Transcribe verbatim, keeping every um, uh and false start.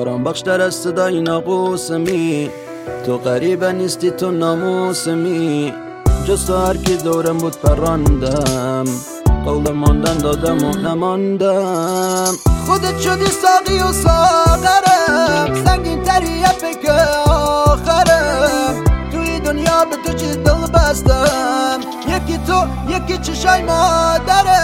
آرام بخشتر از صدای ناقوسمی، تو غریبه نیستی تو ناموسمی، جز تو هر کی دورم بود پراندم، قول ماندن دادم و نماندم. خودت شدی ساقی و ساغرم، سنگین تریه فکر آخرم، توی دنیا به تو چی دل بستم، یکی تو یکی چشای مادرم.